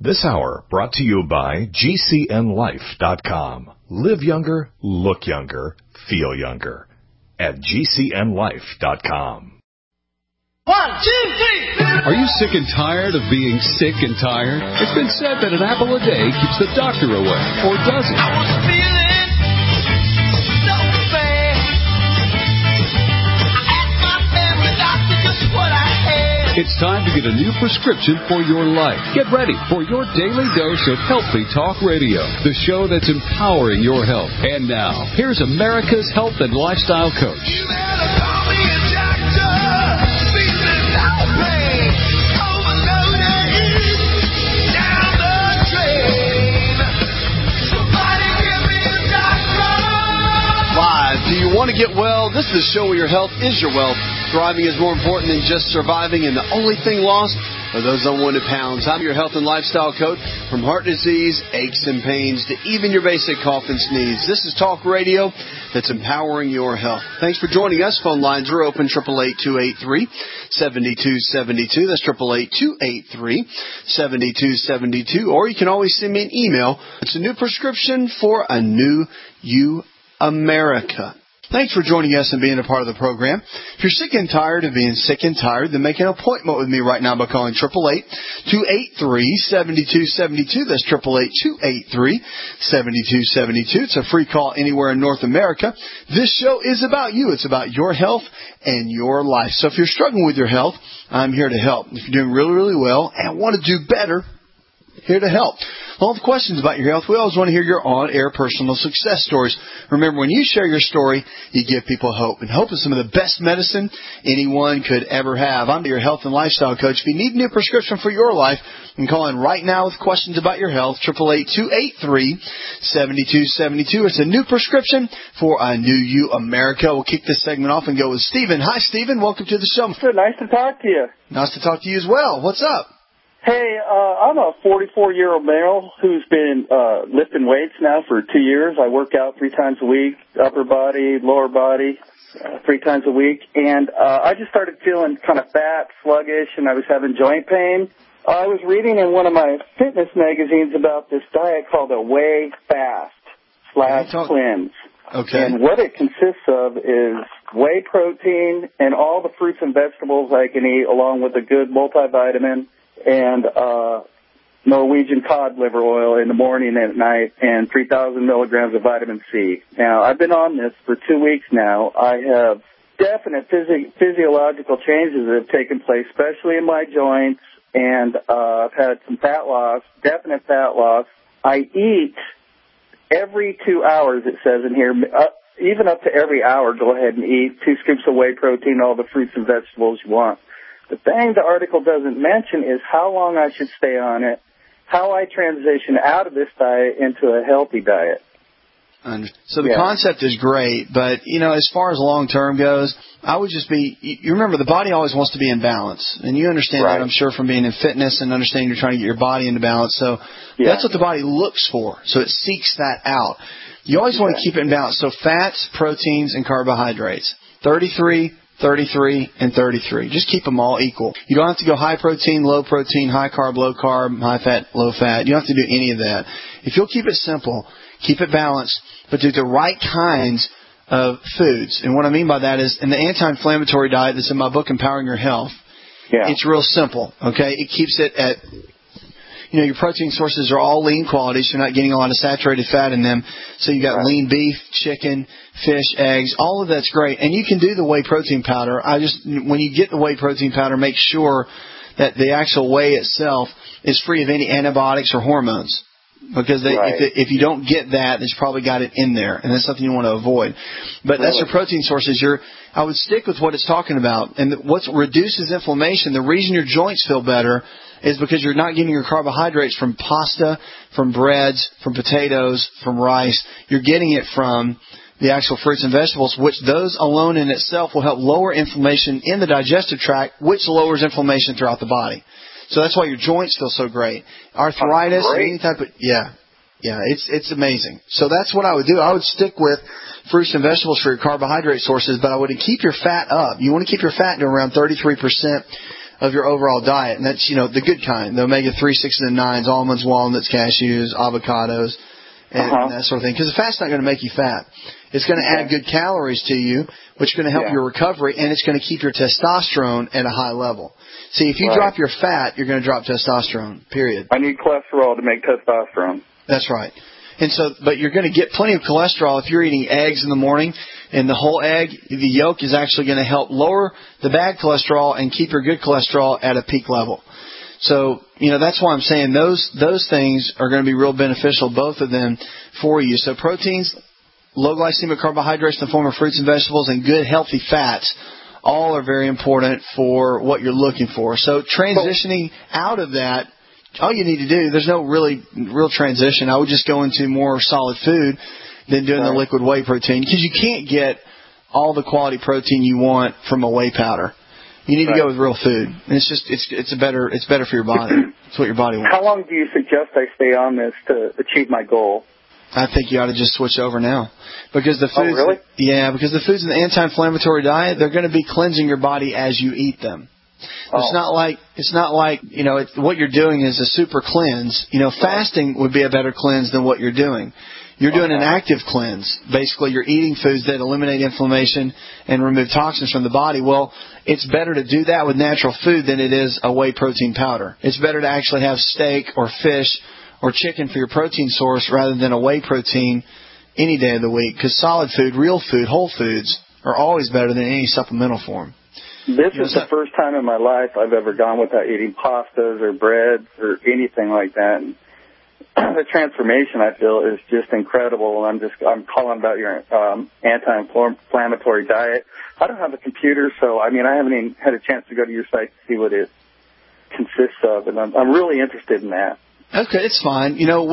This hour brought to you by GCNLife.com. Live younger, look younger, feel younger. At GCNLife.com. 1, 2, 3. Are you sick and tired of being sick and tired? It's been said that an apple a day keeps the doctor away, or does it? I was feeling so bad. I asked my family doctor just what I had. It's time to get a new prescription for your life. Get ready for your daily dose of Healthy Talk Radio, the show that's empowering your health. And now, here's America's health and lifestyle coach. You better call me a doctor. Feeling no pain. Overloaded. Down the drain. Somebody give me a doctor. Live. Do you want to get well? This is the show where your health is your wealth. Thriving is more important than just surviving, and the only thing lost are those unwanted pounds. I'm your health and lifestyle coach. From heart disease, aches and pains, to even your basic cough and sneeze. This is Talk Radio that's empowering your health. Thanks for joining us. Phone lines are open, 888-283-7272. That's 888-283-7272. Or you can always send me an email. It's a new prescription for a new you, America. Thanks for joining us and being a part of the program. If you're sick and tired of being sick and tired, then make an appointment with me right now by calling 888-283-7272. That's 888-283-7272. It's a free call anywhere in North America. This show is about you. It's about your health and your life. So if you're struggling with your health, I'm here to help. If you're doing really, really well and want to do better, here to help. All the questions about your health, we always want to hear your on-air personal success stories. Remember, when you share your story, you give people hope. And hope is some of the best medicine anyone could ever have. I'm your health and lifestyle coach. If you need a new prescription for your life, you can call in right now with questions about your health, 888-283-7272. It's a new prescription for a new you, America. We'll kick this segment off and go with Stephen. Hi, Stephen. Welcome to the show. Good. Nice to talk to you. Nice to talk to you as well. What's up? Hey, I'm a 44-year-old male who's been lifting weights now for 2 years. I work out 3 times a week, upper body, lower body, 3 times a week. And I just started feeling kind of fat, sluggish, and I was having joint pain. I was reading in one of my fitness magazines about this diet called a Whey Fast/Cleanse. Okay. And what it consists of is whey protein and all the fruits and vegetables I can eat, along with a good multivitamin, and Norwegian cod liver oil in the morning and at night, and 3,000 milligrams of vitamin C. Now, I've been on this for 2 weeks now. I have definite physiological changes that have taken place, especially in my joints, and I've had some fat loss, definite fat loss. I eat every 2 hours, it says in here, even up to every hour, go ahead and eat 2 scoops of whey protein, all the fruits and vegetables you want. The thing the article doesn't mention is how long I should stay on it, how I transition out of this diet into a healthy diet. So the concept is great, but, you know, as far as long-term goes, I would just be, you remember, the body always wants to be in balance. And you understand that, I'm sure, from being in fitness and understanding you're trying to get your body into balance. So that's what the body looks for. So it seeks that out. You always want to keep it in balance. So fats, proteins, and carbohydrates. 33, and 33. Just keep them all equal. You don't have to go high protein, high carb, low carb, high fat, low fat. You don't have to do any of that. If you'll keep it simple, keep it balanced, but do the right kinds of foods. And what I mean by that is, in the anti-inflammatory diet that's in my book, Empowering Your Health, it's real simple, okay? It keeps it at, you know, your protein sources are all lean quality, so you're not getting a lot of saturated fat in them. So you got lean beef, chicken, fish, eggs, all of that's great. And you can do the whey protein powder. When you get the whey protein powder, make sure that the actual whey itself is free of any antibiotics or hormones. Because if you don't get that, it's probably got it in there, and that's something you want to avoid. But that's your protein sources. I would stick with what it's talking about. And what reduces inflammation, the reason your joints feel better is because you're not getting your carbohydrates from pasta, from breads, from potatoes, from rice. You're getting it from the actual fruits and vegetables, which those alone in itself will help lower inflammation in the digestive tract, which lowers inflammation throughout the body. So that's why your joints feel so great. Arthritis, any type of, it's amazing. So that's what I would do. I would stick with fruits and vegetables for your carbohydrate sources, but I would keep your fat up. You want to keep your fat to around 33%. of your overall diet. And that's, the good kind, the omega-3, 6, and 9s, almonds, walnuts, cashews, avocados, and that sort of thing. Because the fat's not going to make you fat. It's going to add good calories to you, which is going to help your recovery, and it's going to keep your testosterone at a high level. See, if you drop your fat, you're going to drop testosterone, period. I need cholesterol to make testosterone. That's right. And so, but you're going to get plenty of cholesterol if you're eating eggs in the morning, and the whole egg, the yolk is actually going to help lower the bad cholesterol and keep your good cholesterol at a peak level. So, that's why I'm saying those things are going to be real beneficial, both of them, for you. So proteins, low glycemic carbohydrates in the form of fruits and vegetables, and good healthy fats, all are very important for what you're looking for. So transitioning out of that, all you need to do, there's no real transition. I would just go into more solid food than doing the liquid whey protein, because you can't get all the quality protein you want from a whey powder. You need to go with real food. And it's better for your body. It's what your body wants. How long do you suggest I stay on this to achieve my goal? I think you ought to just switch over now, because the foods. Oh, really? Yeah, because the foods in the anti-inflammatory diet, they're going to be cleansing your body as you eat them. It's not like what you're doing is a super cleanse. Fasting would be a better cleanse than what you're doing. You're doing an active cleanse. Basically, you're eating foods that eliminate inflammation and remove toxins from the body. Well, it's better to do that with natural food than it is a whey protein powder. It's better to actually have steak or fish or chicken for your protein source rather than a whey protein any day of the week, because solid food, real food, whole foods are always better than any supplemental form. This is the first time in my life I've ever gone without eating pastas or breads or anything like that. And the transformation, I feel, is just incredible. And I'm calling about your anti-inflammatory diet. I don't have a computer, so I haven't even had a chance to go to your site to see what it consists of, and I'm really interested in that. Okay, it's fine.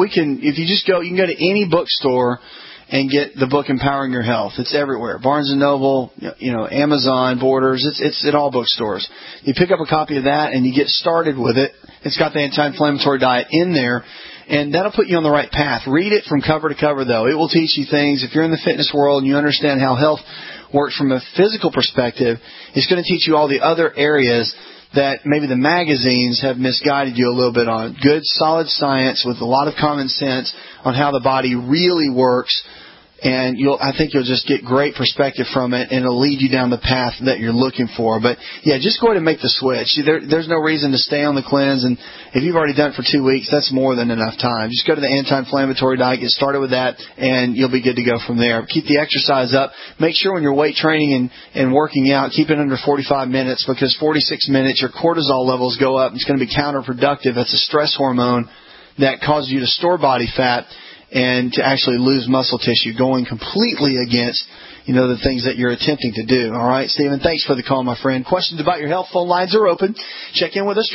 If you just go, you can go to any bookstore and get the book Empowering Your Health. It's everywhere. Barnes & Noble, Amazon, Borders, it's at all bookstores. You pick up a copy of that and you get started with it. It's got the anti-inflammatory diet in there, and that'll put you on the right path. Read it from cover to cover, though. It will teach you things. If you're in the fitness world and you understand how health works from a physical perspective, it's going to teach you all the other areas that maybe the magazines have misguided you a little bit on. Good, solid science with a lot of common sense on how the body really works, and I think you'll just get great perspective from it, and it'll lead you down the path that you're looking for. But, just go ahead and make the switch. There's no reason to stay on the cleanse, and if you've already done it for 2 weeks, that's more than enough time. Just go to the anti-inflammatory diet, get started with that, and you'll be good to go from there. Keep the exercise up. Make sure when you're weight training and working out, keep it under 45 minutes, because 46 minutes, your cortisol levels go up. It's going to be counterproductive. It's a stress hormone that causes you to store body fat and to actually lose muscle tissue, going completely against, the things that you're attempting to do. All right, Stephen, thanks for the call, my friend. Questions about your health, phone lines are open. Check in with us,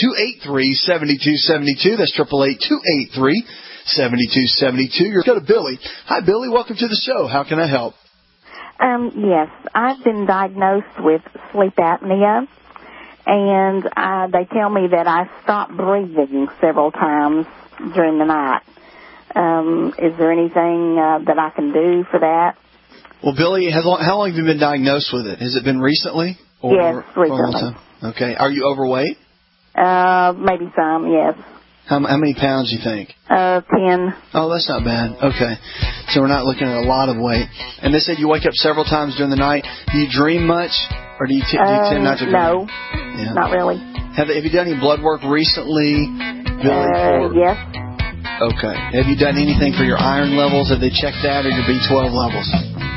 888-283-7272. That's 888-283-7272. Go to Billy. Hi, Billy. Welcome to the show. How can I help? Yes, I've been diagnosed with sleep apnea, and they tell me that I stop breathing several times during the night. Is there anything that I can do for that? Well, Billy, how long have you been diagnosed with it? Has it been recently? Yes, recently. Okay. Are you overweight? Maybe some, yes. How many pounds do you think? 10. Oh, that's not bad. Okay. So we're not looking at a lot of weight. And they said you wake up several times during the night. Do you dream much, or do you tend not to dream? No, not really. Have you done any blood work recently, Billy? Yes. Okay. Have you done anything for your iron levels? Have they checked that, or your B12 levels?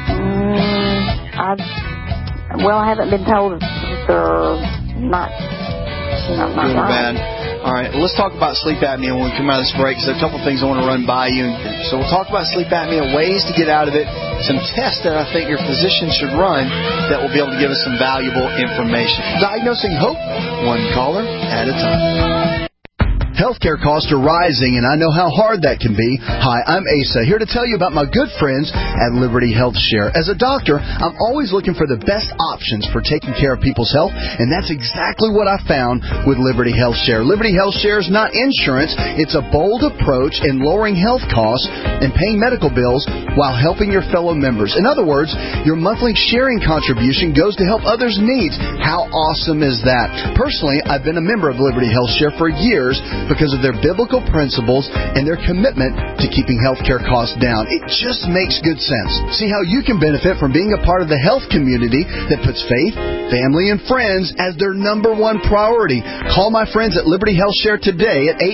I haven't been told if they're not good or bad. All right. Well, let's talk about sleep apnea when we come out of this break, because there are a couple of things I want to run by you. So we'll talk about sleep apnea, ways to get out of it, some tests that I think your physician should run that will be able to give us some valuable information. Diagnosing Hope, one caller at a time. Healthcare costs are rising, and I know how hard that can be. Hi, I'm Asa, here to tell you about my good friends at Liberty Health Share. As a doctor, I'm always looking for the best options for taking care of people's health, and that's exactly what I found with Liberty Health Share. Liberty Health Share is not insurance. It's a bold approach in lowering health costs and paying medical bills while helping your fellow members. In other words, your monthly sharing contribution goes to help others' needs. How awesome is that? Personally, I've been a member of Liberty Health Share for years because of their biblical principles and their commitment to keeping healthcare costs down. It just makes good sense. See how you can benefit from being a part of the health community that puts faith, family, and friends as their number one priority. Call my friends at Liberty Health Share today at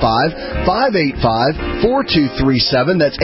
855-585-4237. That's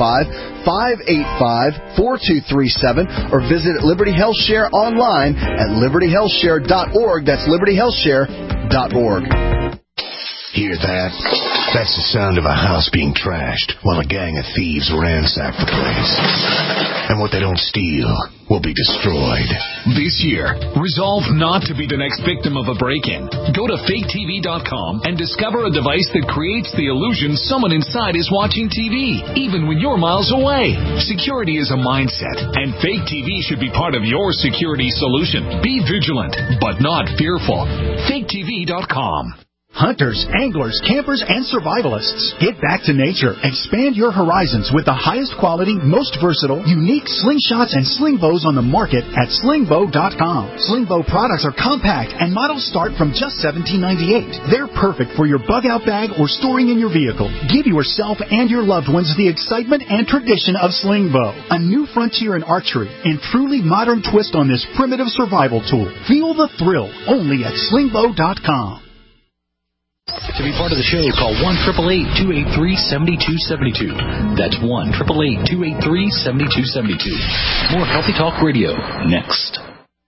855-585-4237. Or visit Liberty Health Share online at libertyhealthshare.org. That's libertyhealthshare.org. Hear that? That's the sound of a house being trashed while a gang of thieves ransack the place. And what they don't steal will be destroyed. This year, resolve not to be the next victim of a break-in. Go to faketv.com and discover a device that creates the illusion someone inside is watching TV, even when you're miles away. Security is a mindset, and Fake TV should be part of your security solution. Be vigilant, but not fearful. faketv.com. Hunters, anglers, campers, and survivalists. Get back to nature. Expand your horizons with the highest quality, most versatile, unique slingshots and sling bows on the market at slingbow.com. Slingbow products are compact and models start from just $17.98. They're perfect for your bug-out bag or storing in your vehicle. Give yourself and your loved ones the excitement and tradition of Slingbow, a new frontier in archery and truly modern twist on this primitive survival tool. Feel the thrill only at slingbow.com. To be part of the show, call 1-888-283-7272. That's 1-888-283-7272. More Healthy Talk Radio next.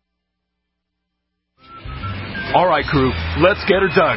All right, crew, let's get her dug.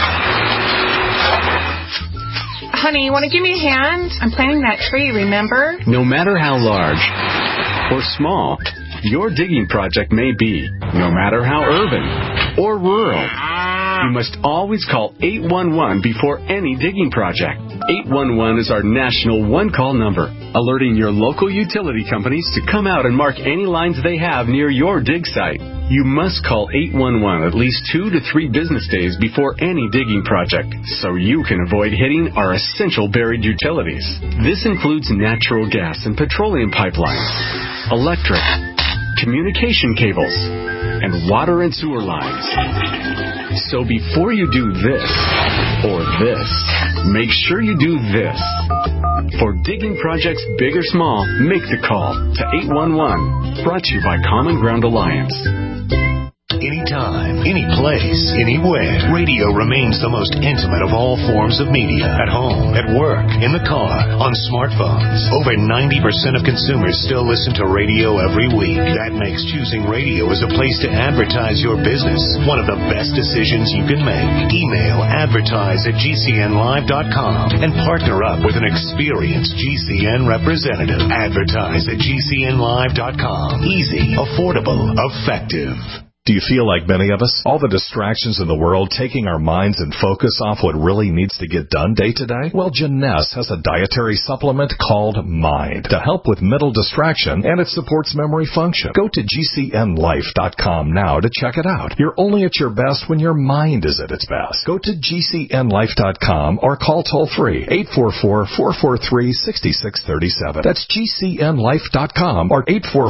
Honey, you want to give me a hand? I'm planting that tree, remember? No matter how large or small your digging project may be, no matter how urban or rural, you must always call 811 before any digging project. 811 is our national one-call number, alerting your local utility companies to come out and mark any lines they have near your dig site. You must call 811 at least 2 to 3 business days before any digging project, so you can avoid hitting our essential buried utilities. This includes natural gas and petroleum pipelines, electric, communication cables, and water and sewer lines. So before you do this or this, make sure you do this. For digging projects big or small, make the call to 811. Brought to you by Common Ground Alliance. Anytime, any place, anywhere, radio remains the most intimate of all forms of media. At home, at work, in the car, on smartphones. Over 90% of consumers still listen to radio every week. That makes choosing radio as a place to advertise your business one of the best decisions you can make. Email advertise@gcnlive.com and partner up with an experienced GCN representative. Advertise at gcnlive.com. Easy, affordable, effective. Do you feel like many of us? All the distractions in the world taking our minds and focus off what really needs to get done day to day? Well, Jeunesse has a dietary supplement called Mind to help with mental distraction, and it supports memory function. Go to GCNlife.com now to check it out. You're only at your best when your mind is at its best. Go to GCNlife.com or call toll-free 844-443-6637. That's GCNlife.com or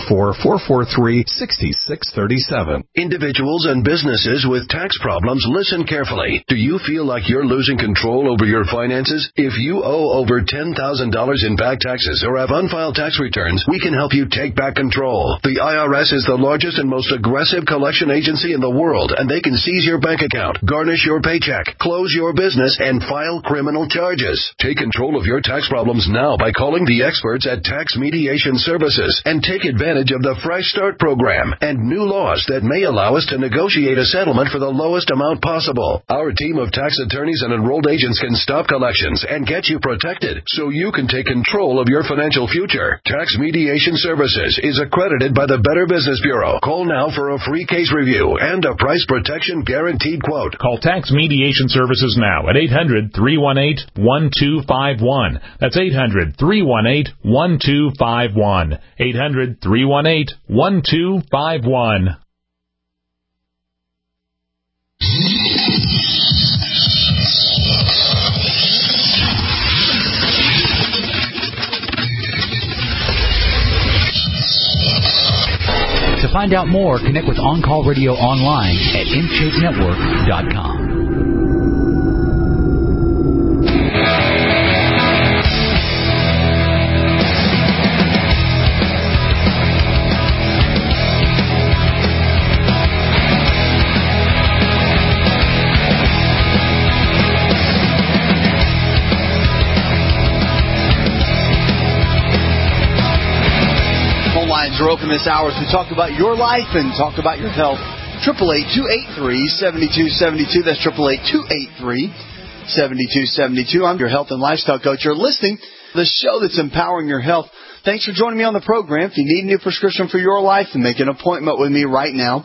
844-443-6637. Individuals and businesses with tax problems, listen carefully. Do you feel like you're losing control over your finances? If you owe over $10,000 in back taxes or have unfiled tax returns, we can help you take back control. The IRS is the largest and most aggressive collection agency in the world, and they can seize your bank account, garnish your paycheck, close your business, and file criminal charges. Take control of your tax problems now by calling the experts at Tax Mediation Services and take advantage of the Fresh Start program and new laws that may allow allow us to negotiate a settlement for the lowest amount possible. Our team of tax attorneys and enrolled agents can stop collections and get you protected so you can take control of your financial future. Tax Mediation Services is accredited by the Better Business Bureau. Call now for a free case review and a price protection guaranteed quote. Call Tax Mediation Services now at 800-318-1251. That's 800-318-1251. 800-318-1251. To find out more, connect with On Call Radio online at InShapeNetwork.com. Are open this hour as we talk about your life and talk about your health. 888-283-7272. That's 888-283-7272. I'm your health and lifestyle coach. You're listening to the show that's empowering your health. Thanks for joining me on the program. If you need a new prescription for your life, then make an appointment with me right now.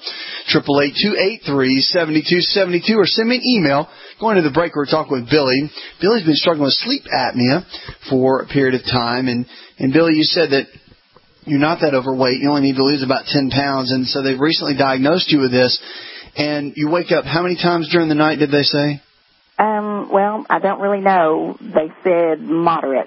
888-283-7272 or send me an email. Going to the break, we're talking with Billy. Billy's been struggling with sleep apnea for a period of time. And Billy, you said that you're not that overweight. You only need to lose about 10 pounds. And so they've recently diagnosed you with this. And you wake up how many times during the night, did they say? Well, I don't really know. They said moderate.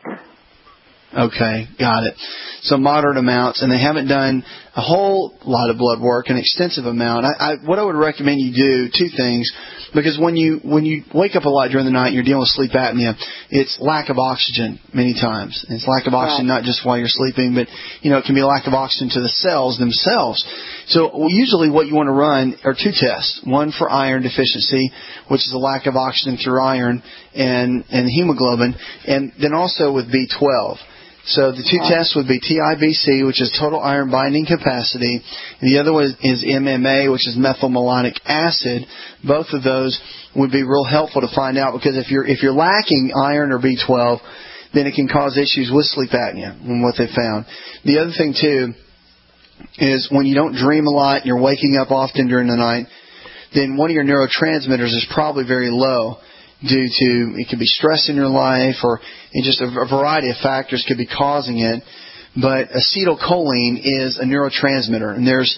Okay, got it. So moderate amounts, and they haven't done a whole lot of blood work, an extensive amount. What I would recommend you do, two things, because when you wake up a lot during the night and you're dealing with sleep apnea, it's lack of oxygen many times. And it's lack of oxygen not just while you're sleeping, but it can be a lack of oxygen to the cells themselves. So usually what you want to run are two tests. One for iron deficiency, which is a lack of oxygen through iron and hemoglobin, and then also with B12. So the two tests would be TIBC, which is total iron binding capacity, and the other one is MMA, which is methylmalonic acid. Both of those would be real helpful to find out, because if you're lacking iron or B12, then it can cause issues with sleep apnea, and what they found. The other thing too is when you don't dream a lot, and you're waking up often during the night, then one of your neurotransmitters is probably very low. Due to, it could be stress in your life, or just a variety of factors could be causing it. But acetylcholine is a neurotransmitter, and there's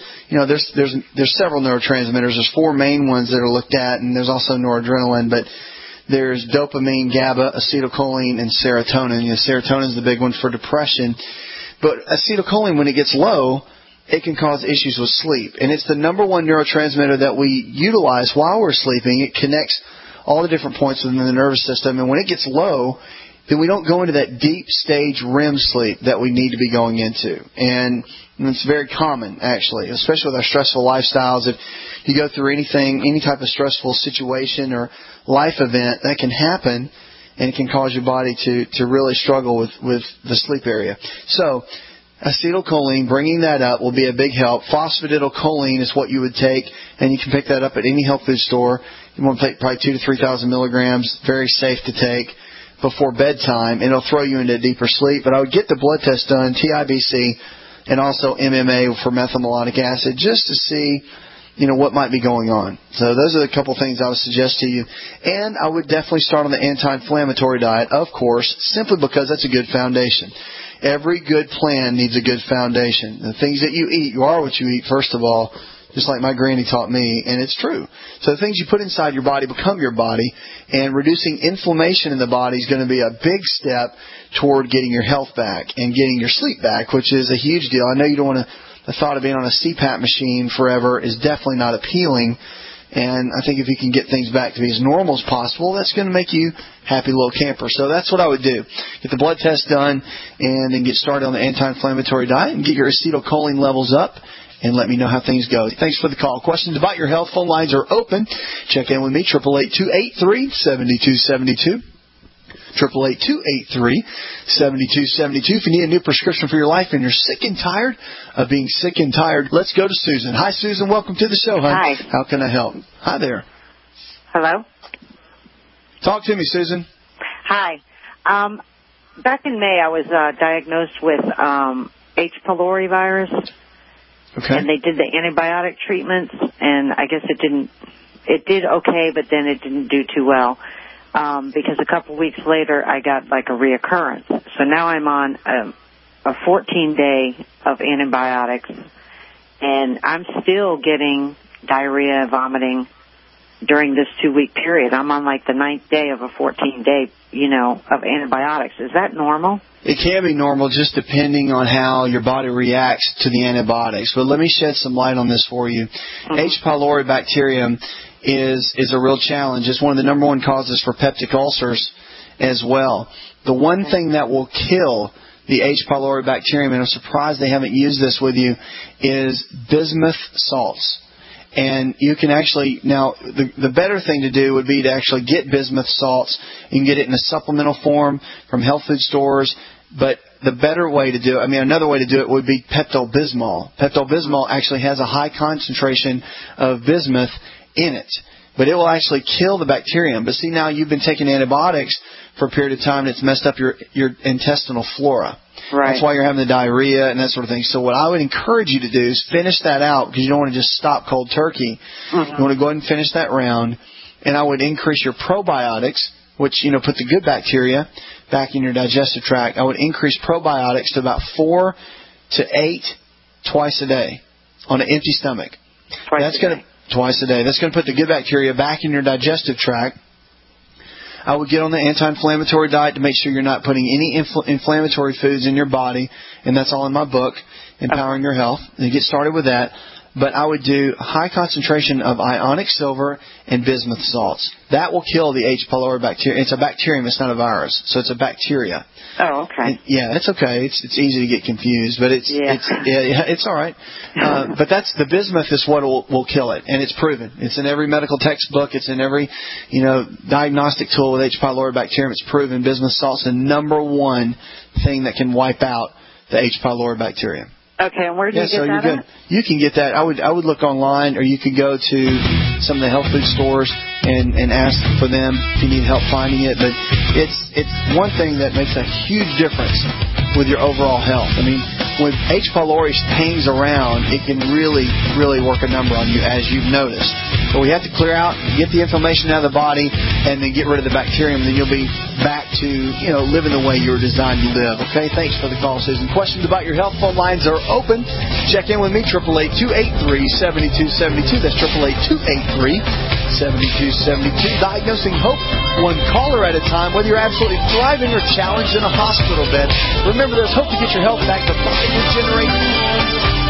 several neurotransmitters. There's four main ones that are looked at, and there's also noradrenaline. But there's dopamine, GABA, acetylcholine, and serotonin. Serotonin is the big one for depression. But acetylcholine, when it gets low, it can cause issues with sleep, and it's the number one neurotransmitter that we utilize while we're sleeping. It connects all the different points within the nervous system, and when it gets low, then we don't go into that deep stage REM sleep that we need to be going into. And it's very common, actually, especially with our stressful lifestyles. If you go through anything, any type of stressful situation or life event, that can happen, and it can cause your body to really struggle with the sleep area. So acetylcholine, bringing that up will be a big help. Phosphatidylcholine is what you would take, and you can pick that up at any health food store. You want to take probably 2,000 to 3,000 milligrams, very safe to take before bedtime, and it'll throw you into deeper sleep. But I would get the blood test done, TIBC, and also MMA for methylmalonic acid, just to see, what might be going on. So those are the couple things I would suggest to you. And I would definitely start on the anti-inflammatory diet, of course, simply because that's a good foundation. Every good plan needs a good foundation. The things that you eat, you are what you eat, first of all, just like my granny taught me, and it's true. So the things you put inside your body become your body, and reducing inflammation in the body is going to be a big step toward getting your health back and getting your sleep back, which is a huge deal. I know you don't want to, the thought of being on a CPAP machine forever is definitely not appealing, and I think if you can get things back to be as normal as possible, that's going to make you happy little camper. So that's what I would do. Get the blood test done, and then get started on the anti-inflammatory diet and get your acetylcholine levels up, and let me know how things go. Thanks for the call. Questions about your health, phone lines are open. Check in with me, 888-283-7272. 888-283-7272. If you need a new prescription for your life and you're sick and tired of being sick and tired, let's go to Susan. Hi, Susan. Welcome to the show, hon. Hi. How can I help? Hi there. Hello? Talk to me, Susan. Hi. Back in May, I was diagnosed with H. pylori virus. Okay. And they did the antibiotic treatments, and I guess it did okay, but then it didn't do too well. Because a couple weeks later, I got like a reoccurrence. So now I'm on a 14-day of antibiotics, and I'm still getting diarrhea, vomiting during this 2-week period. I'm on like the 9th day of a 14-day, of antibiotics. Is that normal? It can be normal just depending on how your body reacts to the antibiotics. But let me shed some light on this for you. Mm-hmm. H. pylori bacterium is a real challenge. It's one of the number one causes for peptic ulcers as well. The one thing that will kill the H. pylori bacterium, and I'm surprised they haven't used this with you, is bismuth salts. And you can actually, now, the better thing to do would be to actually get bismuth salts. You can get it in a supplemental form from health food stores. But the better way to do it, another way to do it would be Pepto-Bismol. Pepto-Bismol actually has a high concentration of bismuth in it. But it will actually kill the bacterium. But see, now you've been taking antibiotics for a period of time and it's messed up your intestinal flora. Right. That's why you're having the diarrhea and that sort of thing. So what I would encourage you to do is finish that out, because you don't want to just stop cold turkey. Mm-hmm. You want to go ahead and finish that round. And I would increase your probiotics, which, put the good bacteria back in your digestive tract. I would increase probiotics to about 4 to 8 twice a day on an empty stomach. Twice a day. That's going to put the good bacteria back in your digestive tract. I would get on the anti-inflammatory diet to make sure you're not putting any inflammatory foods in your body, and that's all in my book, Empowering Your Health. And get started with that. But I would do high concentration of ionic silver and bismuth salts. That will kill the H. pylori bacteria. It's a bacterium. It's not a virus. So it's a bacteria. Oh, okay. And, it's okay. It's easy to get confused, but it's all right. But the bismuth is what will kill it, and it's proven. It's in every medical textbook. It's in every diagnostic tool with H. pylori bacterium. It's proven. Bismuth salt's the number one thing that can wipe out the H. pylori bacterium. Okay, and where do you get that at? You can get that. I would look online, or you could go to some of the health food stores and ask for them if you need help finding it. But it's one thing that makes a huge difference with your overall health. When H. pylori hangs around, it can really, really work a number on you, as you've noticed. But we have to clear out, get the inflammation out of the body, and then get rid of the bacterium, and then you'll be back to, living the way you were designed to live. Okay, thanks for the call, Susan. Questions about your health? Phone lines are open. Check in with me, 888-283-7272. That's 888-283-7272. Diagnosing Hope, one caller at a time. Whether you're absolutely thriving or challenged in a hospital bed, remember there's hope to get your health back. The body regenerates.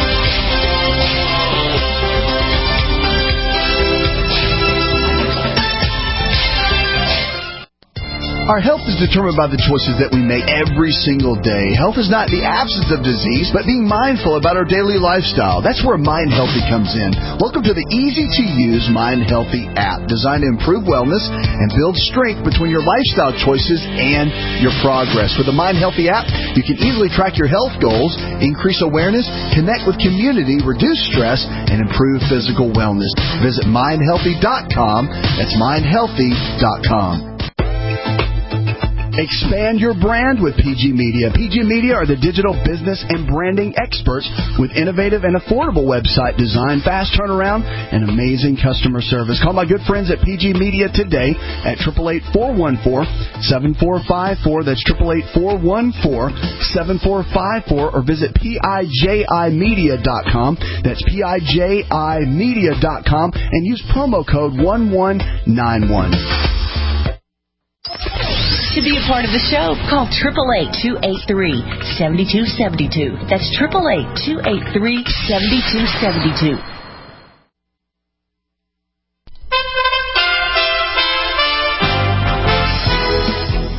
Our health is determined by the choices that we make every single day. Health is not the absence of disease, but being mindful about our daily lifestyle. That's where Mind Healthy comes in. Welcome to the easy-to-use Mind Healthy app, designed to improve wellness and build strength between your lifestyle choices and your progress. With the Mind Healthy app, you can easily track your health goals, increase awareness, connect with community, reduce stress, and improve physical wellness. Visit mindhealthy.com. That's mindhealthy.com. Expand your brand with PG Media. PG Media are the digital business and branding experts with innovative and affordable website design, fast turnaround, and amazing customer service. Call my good friends at PG Media today at 888-414-7454. That's 888-414-7454, or visit PIJImedia.com. That's PIJImedia.com, and use promo code 1191. To be a part of the show, call 888-283-7272. That's 888-283-7272.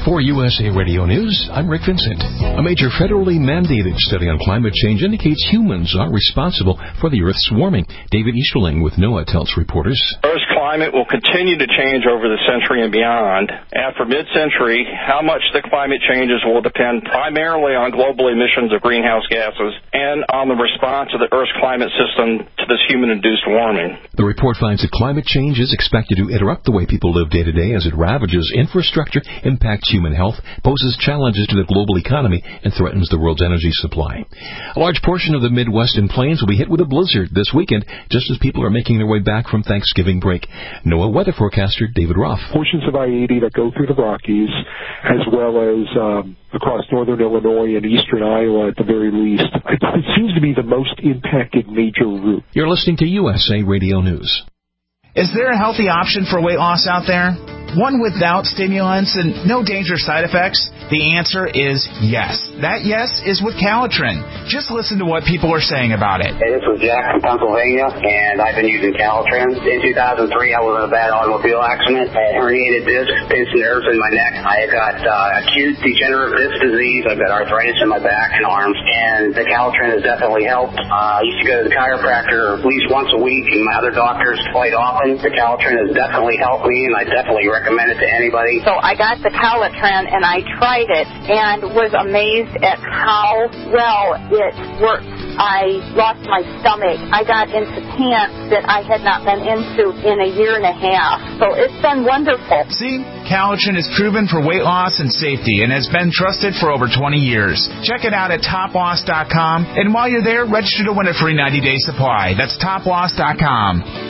For USA Radio News, I'm Rick Vincent. A major federally mandated study on climate change indicates humans are responsible for the Earth's warming. David Easterling with NOAA tells reporters. Earth's climate will continue to change over the century and beyond. After mid-century, how much the climate changes will depend primarily on global emissions of greenhouse gases and on the response of the Earth's climate system to this human-induced warming. The report finds that climate change is expected to interrupt the way people live day to day as it ravages infrastructure, impacts human health, poses challenges to the global economy, and threatens the world's energy supply. A large portion of the Midwest and Plains will be hit with a blizzard this weekend, just as people are making their way back from Thanksgiving break. NOAA weather forecaster David Roth. Portions of I-80 that go through the Rockies, as well as across northern Illinois and eastern Iowa at the very least. It seems to be the most impacted major route. You're listening to USA Radio News. Is there a healthy option for weight loss out there? One without stimulants and no dangerous side effects? The answer is yes. That yes is with Calitrin. Just listen to what people are saying about it. Hey, this was Jack from Pennsylvania, and I've been using Calitrin. In 2003, I was in a bad automobile accident. I had herniated discs, pinched nerves in my neck. I got acute degenerative disc disease. I've got arthritis in my back and arms, and the Calitrin has definitely helped. I used to go to the chiropractor at least once a week, and my other doctors quite often. The Calitrin has definitely helped me, and I definitely recommend it to anybody. So I got the Calitrin, and I tried it and was amazed at how well it worked. I lost my stomach. I got into pants that I had not been into in a year and a half. So it's been wonderful. See, Calitrin is proven for weight loss and safety and has been trusted for over 20 years. Check it out at toploss.com, and while you're there, register to win a free 90-day supply. That's toploss.com.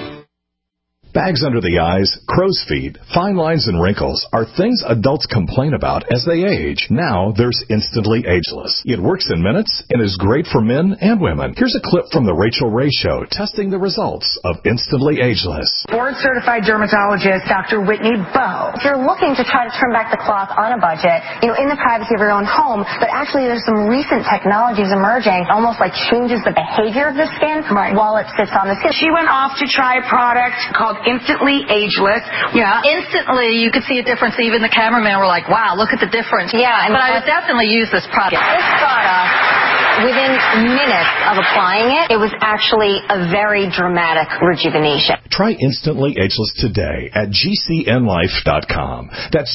Bags under the eyes, crow's feet, fine lines, and wrinkles are things adults complain about as they age. Now there's Instantly Ageless. It works in minutes and is great for men and women. Here's a clip from The Rachel Ray Show testing the results of Instantly Ageless. Board-certified dermatologist Dr. Whitney Bowe. If you're looking to try to trim back the cloth on a budget, in the privacy of your own home, but actually there's some recent technologies emerging, almost like changes the behavior of the skin while it sits on the skin. She went off to try a product called Instantly Ageless. Yeah, instantly you could see a difference. Even the cameraman were like, wow, look at the difference. Yeah. But I would definitely use this product. This product, within minutes of applying it, it was actually a very dramatic rejuvenation. Try Instantly Ageless today at GCNlife.com. That's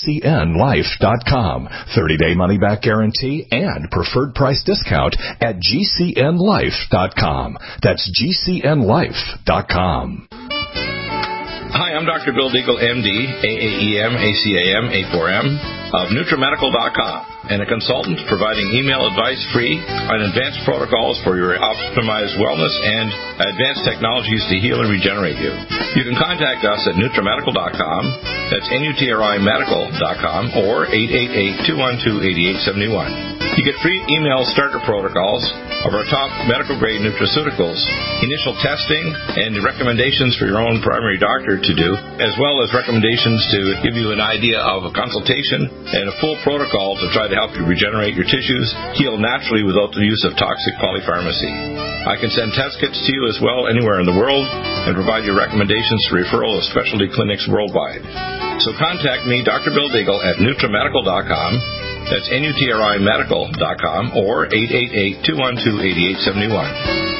GCNlife.com. 30-day money-back guarantee and preferred price discount at GCNlife.com. That's GCNlife.com. Hi, I'm Dr. Bill Deagle, MD, AAEM, ACAM, A4M, of NutriMedical.com, and a consultant providing email advice free on advanced protocols for your optimized wellness and advanced technologies to heal and regenerate you. You can contact us at NutriMedical.com, that's NutriMedical.com, or 888-212-8871. You get free email starter protocols of our top medical-grade nutraceuticals, initial testing, and recommendations for your own primary doctor to do, as well as recommendations to give you an idea of a consultation and a full protocol to try to help you regenerate your tissues, heal naturally without the use of toxic polypharmacy. I can send test kits to you as well anywhere in the world and provide you recommendations for referral to specialty clinics worldwide. So contact me, Dr. Bill Deagle, at NutriMedical.com. That's NutriMedical.com or 888-212-8871.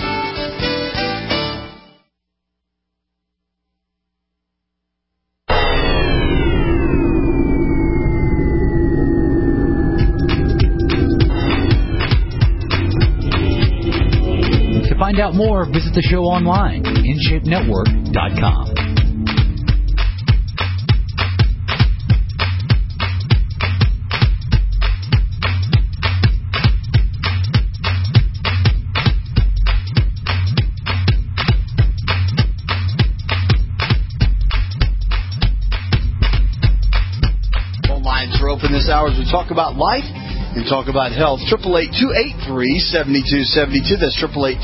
To find out more, visit the show online, InShapeNetwork.com. This hour as we talk about life and talk about health. 888-283-7272. That's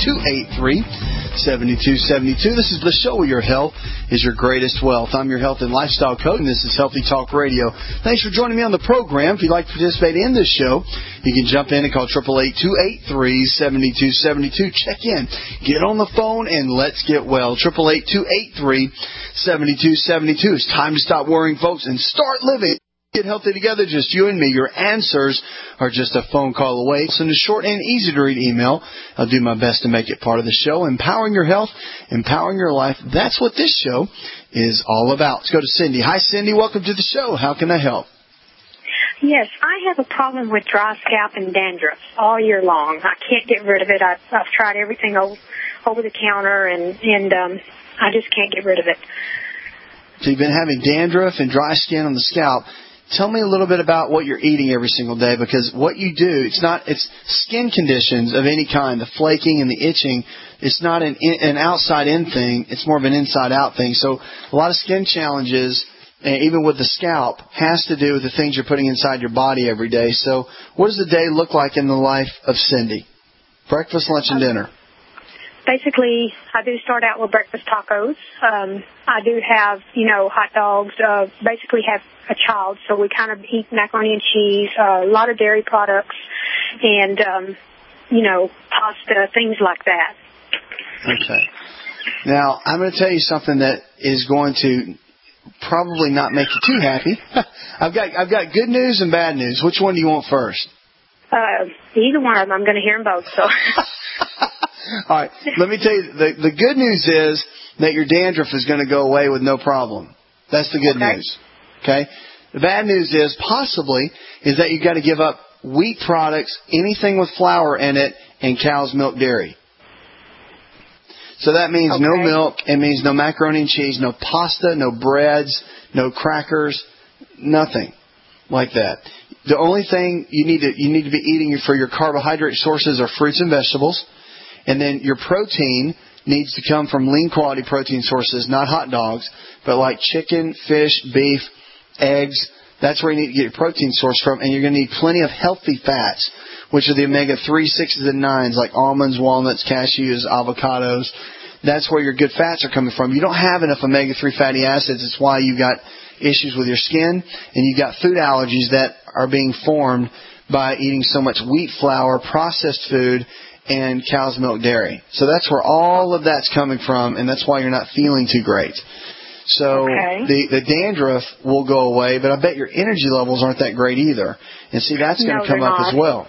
888-283-7272. This is the show where your health is your greatest wealth. I'm your health and lifestyle coach, and this is Healthy Talk Radio. Thanks for joining me on the program. If you'd like to participate in this show, you can jump in and call 888-283-7272. Check in. Get on the phone and let's get well. 888-283-7272. It's time to stop worrying, folks, and start living. Get healthy together, just you and me. Your answers are just a phone call away. Send a short and easy-to-read email. I'll do my best to make it part of the show. Empowering your health, empowering your life. That's what this show is all about. Let's go to Cindy. Hi, Cindy. Welcome to the show. How can I help? Yes, I have a problem with dry scalp and dandruff all year long. I can't get rid of it. I've tried everything over the counter, and I just can't get rid of it. So you've been having dandruff and dry skin on the scalp. Tell me a little bit about what you're eating every single day, because what you do, it's skin conditions of any kind, the flaking and the itching. It's not an outside-in thing. It's more of an inside-out thing. So a lot of skin challenges, even with the scalp, has to do with the things you're putting inside your body every day. So what does the day look like in the life of Cindy? Breakfast, lunch, and dinner. Basically, I do start out with breakfast tacos. I do have, hot dogs. Basically have a child, so we kind of eat macaroni and cheese, a lot of dairy products, and, pasta, things like that. Okay. Now, I'm going to tell you something that is going to probably not make you too happy. I've got good news and bad news. Which one do you want first? Either one of them. I'm going to hear them both. So. All right. Let me tell you, the good news is that your dandruff is going to go away with no problem. That's the good news. Okay? The bad news is that you've got to give up wheat products, anything with flour in it, and cow's milk dairy. So that means no milk. It means no macaroni and cheese, no pasta, no breads, no crackers, nothing like that. The only thing you need to be eating for your carbohydrate sources are fruits and vegetables. And then your protein needs to come from lean quality protein sources, not hot dogs, but like chicken, fish, beef, eggs. That's where you need to get your protein source from. And you're going to need plenty of healthy fats, which are the omega-3, 6s, and 9s, like almonds, walnuts, cashews, avocados. That's where your good fats are coming from. You don't have enough omega-3 fatty acids. It's why you've got issues with your skin, and you've got food allergies that are being formed by eating so much wheat flour, processed food, and cow's milk dairy. So that's where all of that's coming from, and that's why you're not feeling too great. So the dandruff will go away, but I bet your energy levels aren't that great either. And see, that's going to come up as well.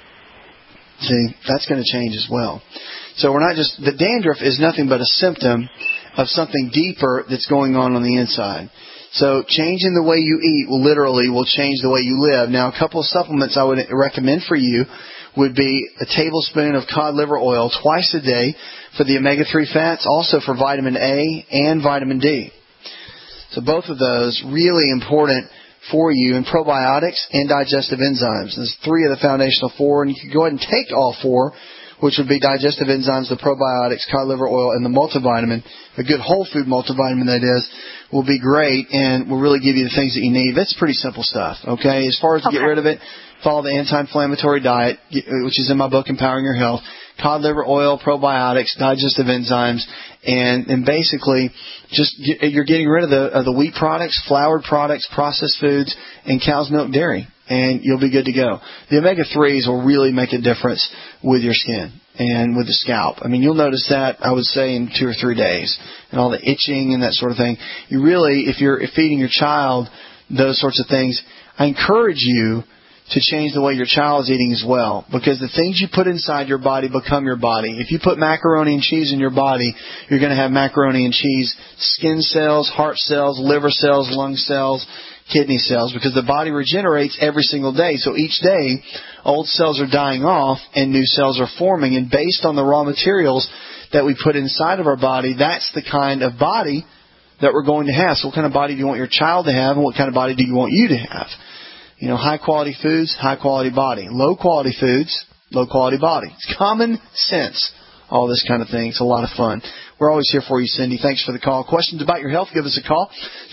See, that's going to change as well. So the dandruff is nothing but a symptom of something deeper that's going on the inside. So changing the way you eat will change the way you live. Now, a couple of supplements I would recommend for you would be a tablespoon of cod liver oil twice a day for the omega-3 fats, also for vitamin A and vitamin D. So both of those really important for you, and probiotics and digestive enzymes. There's 3 of the foundational 4, and you can go ahead and take all 4, which would be digestive enzymes, the probiotics, cod liver oil, and the multivitamin. A good whole food multivitamin, that is, will be great and will really give you the things that you need. That's pretty simple stuff, okay? As far as to get rid of it, follow the anti-inflammatory diet, which is in my book, Empowering Your Health. Cod liver oil, probiotics, digestive enzymes, and basically you're getting rid of the wheat products, floured products, processed foods, and cow's milk dairy, and you'll be good to go. The omega-3s will really make a difference with your skin and with the scalp. I mean, you'll notice that, I would say, in 2 or 3 days, and all the itching and that sort of thing. You really, if you're feeding your child those sorts of things, I encourage you to change the way your child is eating as well, because the things you put inside your body become your body. If you put macaroni and cheese in your body, you're going to have macaroni and cheese skin cells, heart cells, liver cells, lung cells, kidney cells, because the body regenerates every single day. So each day, old cells are dying off and new cells are forming, and based on the raw materials that we put inside of our body, that's the kind of body that we're going to have. So what kind of body do you want your child to have, and what kind of body do you want you to have? You know, high-quality foods, high-quality body. Low-quality foods, low-quality body. It's common sense, all this kind of thing. It's a lot of fun. We're always here for you, Cindy. Thanks for the call. Questions about your health, give us a call.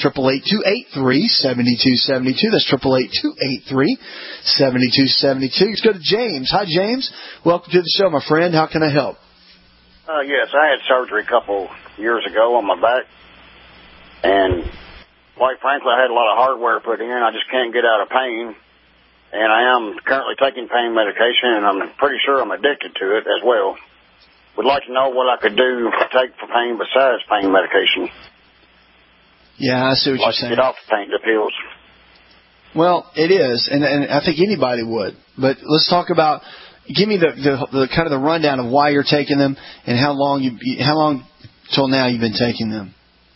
888-283-7272. That's 888-283-7272. Let's go to James. Hi, James. Welcome to the show, my friend. How can I help? Yes, I had surgery a couple years ago on my back, and quite frankly, I had a lot of hardware put in. I just can't get out of pain, and I am currently taking pain medication, and I'm pretty sure I'm addicted to it as well. Would like to know what I could do to take for pain besides pain medication. Yeah, I see what you're saying. Get off the pain pills. Well, it is, and I think anybody would. But let's talk about. Give me the kind of the rundown of why you're taking them and how long till now you've been taking them.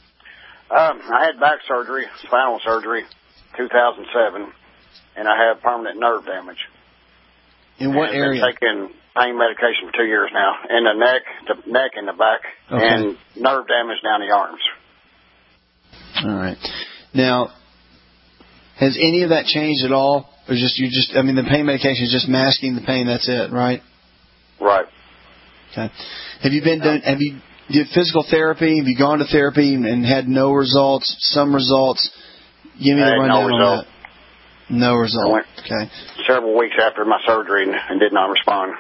I had back surgery, spinal surgery, 2007, and I have permanent nerve damage. In what area? I've been taking pain medication for 2 years now, in the neck and the back, and nerve damage down the arms. All right. Now, has any of that changed at all? Or the pain medication is just masking the pain, that's it, right? Right. Okay. Have you did physical therapy? Have you gone to therapy and had no results, some results? Give me the rundown on that. No result. Okay. Several weeks after my surgery and did not respond.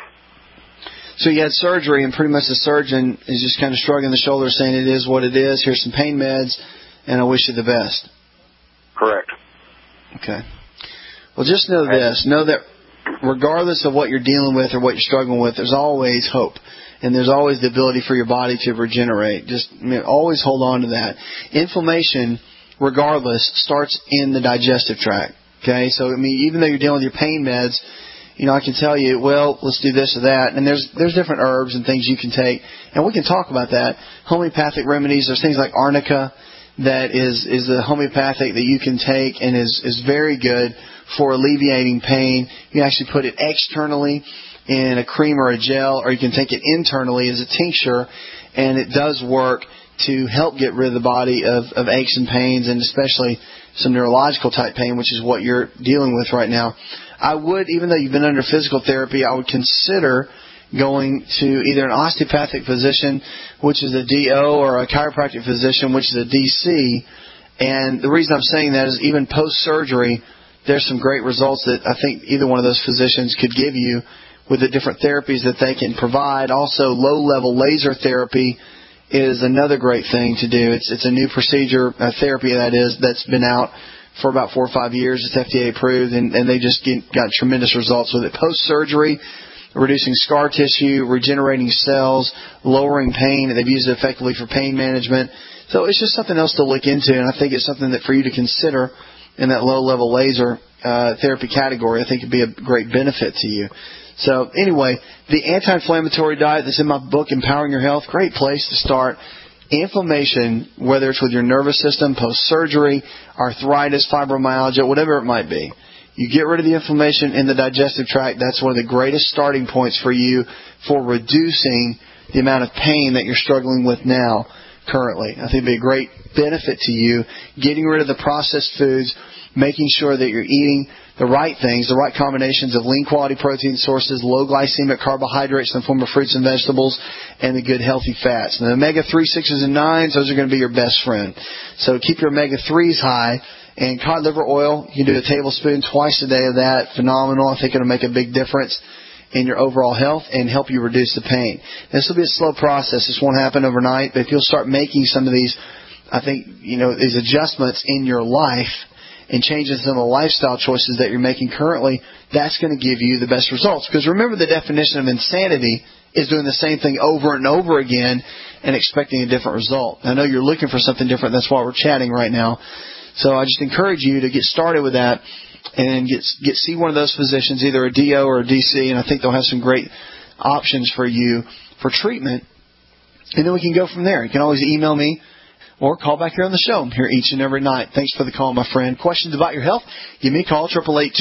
So you had surgery, and pretty much the surgeon is just kind of shrugging the shoulders, saying it is what it is. Here's some pain meds, and I wish you the best. Correct. Okay. Well, just know this. Know that regardless of what you're dealing with or what you're struggling with, there's always hope. And there's always the ability for your body to regenerate. Always hold on to that. Inflammation, regardless, starts in the digestive tract. Okay? So, even though you're dealing with your pain meds, I can tell you, well, let's do this or that. And there's different herbs and things you can take. And we can talk about that. Homeopathic remedies, there's things like arnica that is a homeopathic that you can take and is very good for alleviating pain. You can actually put it externally in a cream or a gel, or you can take it internally as a tincture, and it does work to help get rid of the body of aches and pains, and especially some neurological type pain, which is what you're dealing with right now. I would, even though you've been under physical therapy, I would consider going to either an osteopathic physician, which is a DO, or a chiropractic physician, which is a DC. And the reason I'm saying that is even post-surgery, there's some great results that I think either one of those physicians could give you with the different therapies that they can provide. Also, low-level laser therapy is another great thing to do. It's a new procedure, therapy that's been out for about 4 or 5 years. It's FDA approved, and they just got tremendous results with it. Post-surgery, reducing scar tissue, regenerating cells, lowering pain. They've used it effectively for pain management. So it's just something else to look into, and I think it's something that for you to consider in that low-level laser therapy category. I think it'd be a great benefit to you. So anyway, the anti-inflammatory diet that's in my book, Empowering Your Health, great place to start. Inflammation, whether it's with your nervous system, post-surgery, arthritis, fibromyalgia, whatever it might be. You get rid of the inflammation in the digestive tract. That's one of the greatest starting points for you for reducing the amount of pain that you're struggling with now currently. I think it would be a great benefit to you, getting rid of the processed foods, making sure that you're eating the right things, the right combinations of lean quality protein sources, low glycemic carbohydrates in the form of fruits and vegetables, and the good healthy fats. And the omega-3, 6s, and 9s, those are going to be your best friend. So keep your omega-3s high. And cod liver oil, you can do a tablespoon twice a day of that. Phenomenal. I think it'll make a big difference in your overall health and help you reduce the pain. This will be a slow process. This won't happen overnight, but if you'll start making some of these, I think, these adjustments in your life and changing some of the lifestyle choices that you're making currently, that's going to give you the best results. Because remember, the definition of insanity is doing the same thing over and over again and expecting a different result. I know you're looking for something different. That's why we're chatting right now. So I just encourage you to get started with that and see one of those physicians, either a DO or a DC, and I think they'll have some great options for you for treatment. And then we can go from there. You can always email me or call back here on the show. I'm here each and every night. Thanks for the call, my friend. Questions about your health? Give me a call,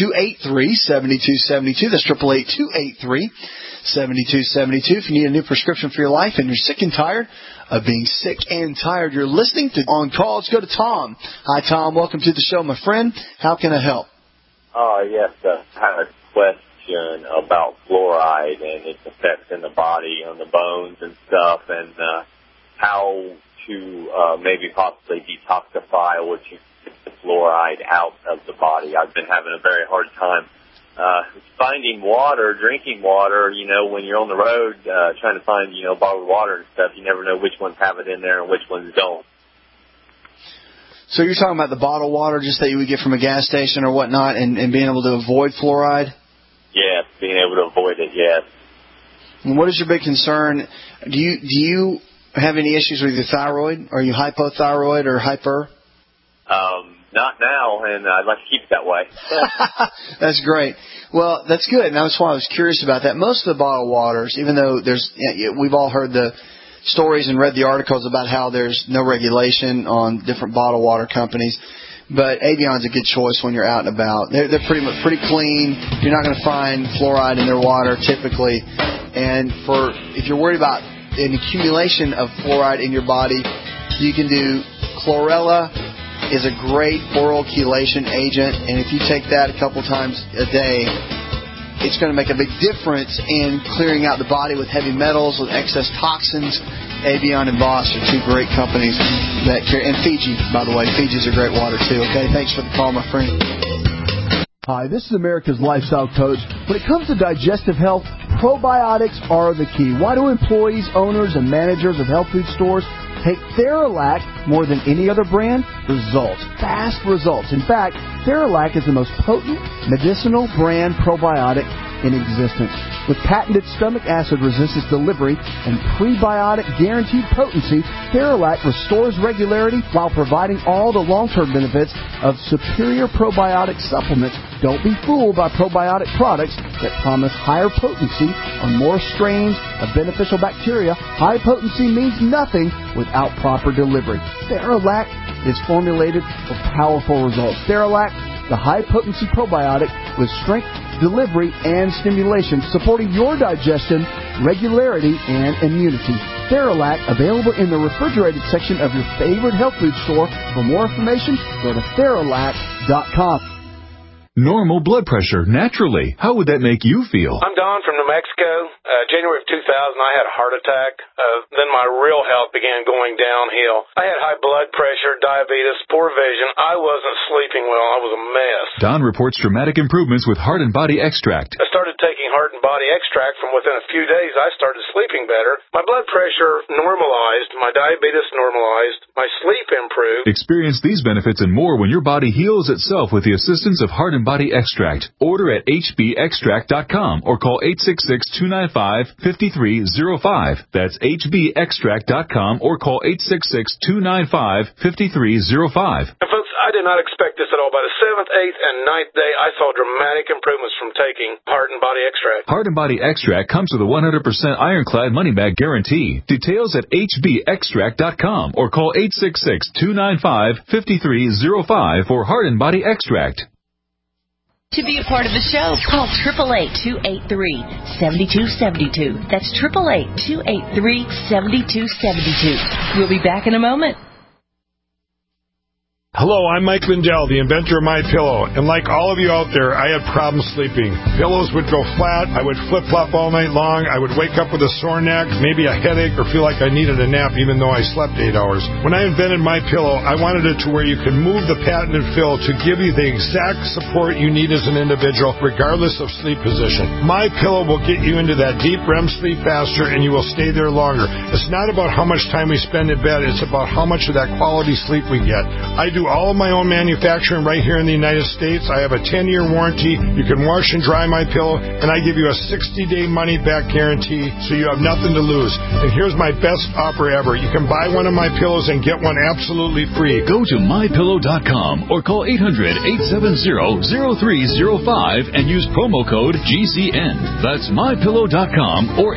888-283-7272. That's 888-283-7272. If you need a new prescription for your life and you're sick and tired of being sick and tired, you're listening to On Call. Let's go to Tom. Hi, Tom. Welcome to the show, my friend. How can I help? Yes, I had a question about fluoride and its effects in the body, on the bones and stuff, and how to maybe possibly detoxify or to get the fluoride out of the body. I've been having a very hard time finding water, drinking water. When you're on the road trying to find, bottled water and stuff, you never know which ones have it in there and which ones don't. So you're talking about the bottled water just that you would get from a gas station or whatnot and being able to avoid fluoride? Yes, being able to avoid it, yes. And what is your big concern? Do you have any issues with your thyroid? Are you hypothyroid or hyper? not now, and I'd like to keep it that way. That's great. Well, that's good, and that's why I was curious about that. Most of the bottled waters, even though we've all heard the stories and read the articles about how there's no regulation on different bottled water companies, but Avion's a good choice when you're out and about. They're pretty clean. You're not going to find fluoride in their water typically. And if you're worried about an accumulation of fluoride in your body, you can do chlorella. Is a great oral chelation agent, and if you take that a couple times a day, it's going to make a big difference in clearing out the body with heavy metals, with excess toxins. Avion and Voss are two great companies that carry, and Fiji, by the way. Fiji's a great water, too. Okay, thanks for the call, my friend. Hi, this is America's Lifestyle Coach. When it comes to digestive health, probiotics are the key. Why do employees, owners, and managers of health food stores take Theralac more than any other brand? Results. Fast results. In fact, Theralac is the most potent medicinal brand probiotic in existence. With patented stomach acid resistance delivery and prebiotic guaranteed potency, Theralac restores regularity while providing all the long-term benefits of superior probiotic supplements. Don't be fooled by probiotic products that promise higher potency on more strains of beneficial bacteria. High potency means nothing without proper delivery. Theralac is formulated for powerful results. Theralac, the high-potency probiotic with strength, delivery, and stimulation, supporting your digestion, regularity, and immunity. Theralac, available in the refrigerated section of your favorite health food store. For more information, go to Theralac.com. Normal blood pressure, naturally. How would that make you feel? I'm Don from New Mexico. January of 2000, I had a heart attack. Then my real health began going downhill. I had high blood pressure, diabetes, poor vision. I wasn't sleeping well. I was a mess. Don reports dramatic improvements with Heart and Body Extract. I started taking Heart and Body Extract. From within a few days, I started sleeping better. My blood pressure normalized. My diabetes normalized. My sleep improved. Experience these benefits and more when your body heals itself with the assistance of Heart and Body Extract. Order at hbextract.com or call 866-295-5305. That's hbextract.com or call 866-295-5305. And folks, I did not expect this at all. By the 7th, 8th, and 9th day, I saw dramatic improvements from taking Heart and Body Extract. Heart and Body Extract comes with a 100% ironclad money-back guarantee. Details at hbextract.com or call 866-295-5305 for Heart and Body Extract. To be a part of the show, call 888-283-7272. That's 888-283-7272. We'll be back in a moment. Hello, I'm Mike Lindell, the inventor of MyPillow, and like all of you out there, I had problems sleeping. Pillows would go flat, I would flip-flop all night long, I would wake up with a sore neck, maybe a headache, or feel like I needed a nap even though I slept 8 hours. When I invented MyPillow, I wanted it to where you could move the patented fill to give you the exact support you need as an individual, regardless of sleep position. MyPillow will get you into that deep REM sleep faster, and you will stay there longer. It's not about how much time we spend in bed, it's about how much of that quality sleep we get. I do all of my own manufacturing right here in the United States. I have a 10-year warranty. You can wash and dry my pillow, and I give you a 60-day money-back guarantee, so you have nothing to lose. And here's my best offer ever. You can buy one of my pillows and get one absolutely free. Go to MyPillow.com or call 800-870-0305 and use promo code GCN. That's MyPillow.com or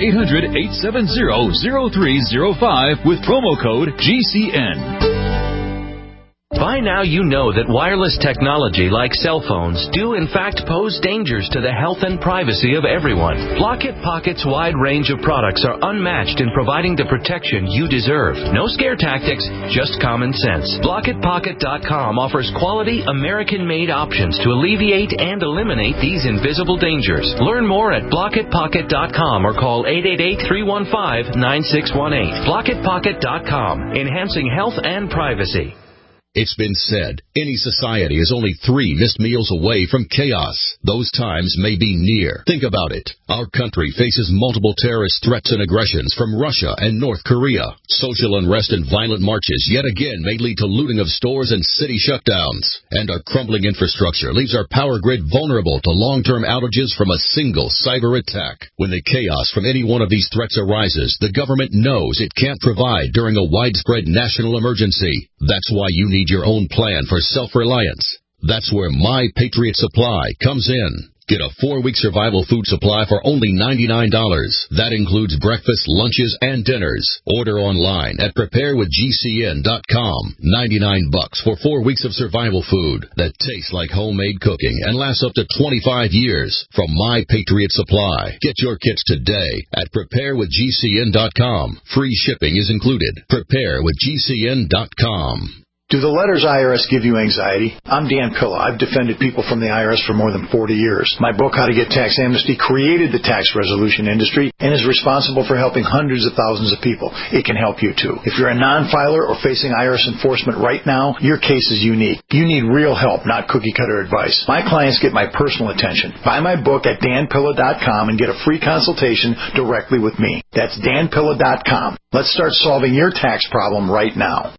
800-870-0305 with promo code GCN. By now you know that wireless technology like cell phones do in fact pose dangers to the health and privacy of everyone. Blockit Pocket's wide range of products are unmatched in providing the protection you deserve. No scare tactics, just common sense. BlockitPocket.com offers quality American-made options to alleviate and eliminate these invisible dangers. Learn more at BlockitPocket.com or call 888-315-9618. BlockitPocket.com, enhancing health and privacy. It's been said, any society is only 3 missed meals away from chaos. Those times may be near. Think about it. Our country faces multiple terrorist threats and aggressions from Russia and North Korea. Social unrest and violent marches yet again may lead to looting of stores and city shutdowns. And our crumbling infrastructure leaves our power grid vulnerable to long-term outages from a single cyber attack. When the chaos from any one of these threats arises, the government knows it can't provide during a widespread national emergency. That's why you need need your own plan for self-reliance. That's where My Patriot Supply comes in. Get a 4-week survival food supply for only $99. That includes breakfast, lunches, and dinners. Order online at preparewithgcn.com. $99 for 4 weeks of survival food that tastes like homemade cooking and lasts up to 25 years from My Patriot Supply. Get your kits today at preparewithgcn.com. Free shipping is included. Preparewithgcn.com. Do the letters IRS give you anxiety? I'm Dan Pilla. I've defended people from the IRS for more than 40 years. My book, How to Get Tax Amnesty, created the tax resolution industry and is responsible for helping hundreds of thousands of people. It can help you too. If you're a non-filer or facing IRS enforcement right now, your case is unique. You need real help, not cookie-cutter advice. My clients get my personal attention. Buy my book at danpilla.com and get a free consultation directly with me. That's danpilla.com. Let's start solving your tax problem right now.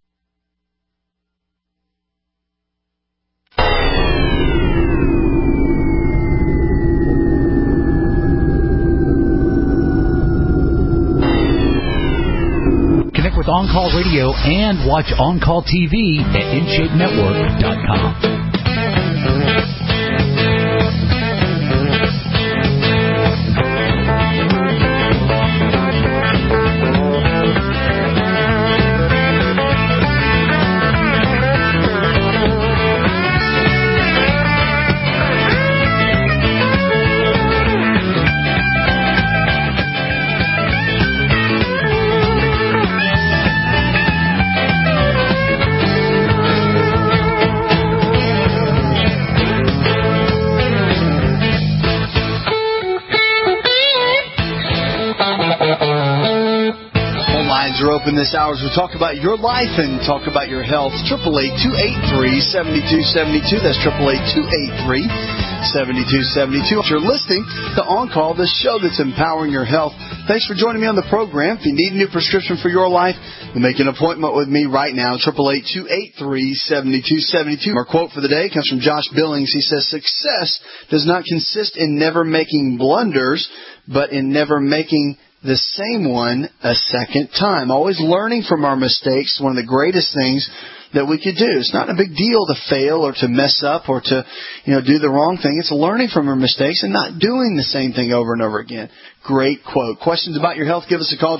Connect with On Call Radio and watch On Call TV at InShapeNetwork.com. Open this hour as we talk about your life and talk about your health. 888-283-7272. That's 888-283-7272. You're listening to On Call, the show that's empowering your health. Thanks for joining me on the program. If you need a new prescription for your life, then make an appointment with me right now. 888-283-7272. Our quote for the day comes from Josh Billings. He says, "Success does not consist in never making blunders, but in never making the same one a second time." Always learning from our mistakes, one of the greatest things that we could do. It's not a big deal to fail or to mess up or to, do the wrong thing. It's learning from our mistakes and not doing the same thing over and over again. Great quote. Questions about your health, give us a call,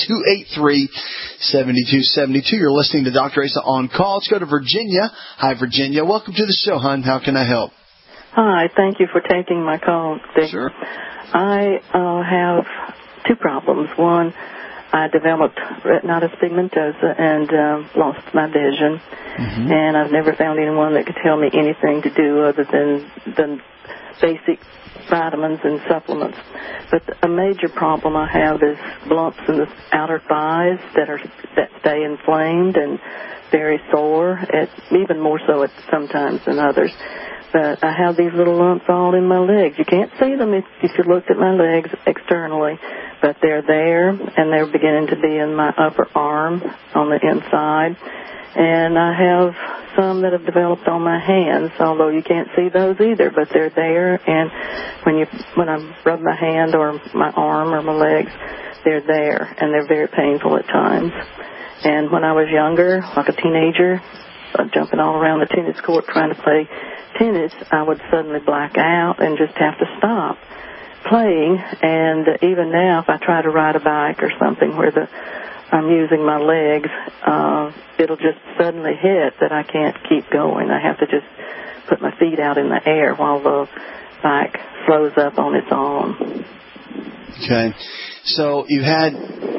888-283-7272. You're listening to Dr. Asa On Call. Let's go to Virginia. Hi, Virginia. Welcome to the show, hon. How can I help? Hi. Thank you for taking my call, Dick. Sure. I have two problems. One, I developed retinitis pigmentosa and lost my vision. Mm-hmm. And I've never found anyone that could tell me anything to do other than the basic vitamins and supplements. But a major problem I have is lumps in the outer thighs that stay inflamed and very sore, even more so sometimes than others. But I have these little lumps all in my legs. You can't see them if you looked at my legs externally, but they're there, and they're beginning to be in my upper arm on the inside. And I have some that have developed on my hands, although you can't see those either, but they're there. And when I rub my hand or my arm or my legs, they're there, and they're very painful at times. And when I was younger, like a teenager, jumping all around the tennis court trying to play tennis, I would suddenly black out and just have to stop playing. And even now, if I try to ride a bike or something where I'm using my legs, it'll just suddenly hit that I can't keep going. I have to just put my feet out in the air while the bike slows up on its own. Okay. So you had,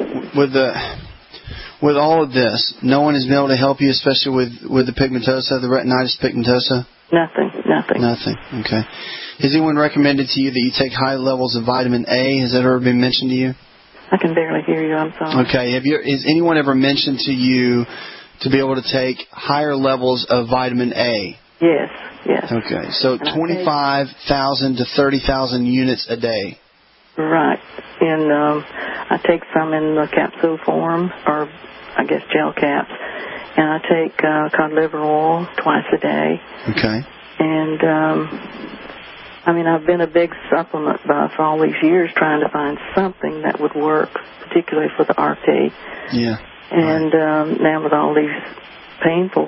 with all of this, no one has been able to help you, especially with the pigmentosa, the retinitis pigmentosa? Nothing. Okay. Has anyone recommended to you that you take high levels of vitamin A? Has that ever been mentioned to you? I can barely hear you. I'm sorry. Okay. Has anyone ever mentioned to you to be able to take higher levels of vitamin A? Yes. Okay. So 25,000 to 30,000 units a day. Right. And I take some in the capsule form, or I guess gel caps. And I take cod liver oil twice a day. Okay. And, I've been a big supplement buff all these years trying to find something that would work, particularly for the RP. Yeah. And now with all these painful